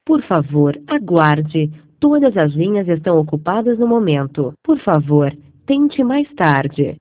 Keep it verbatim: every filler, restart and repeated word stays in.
Por favor, aguarde. Todas as linhas estão ocupadas no momento. Por favor, tente mais tarde.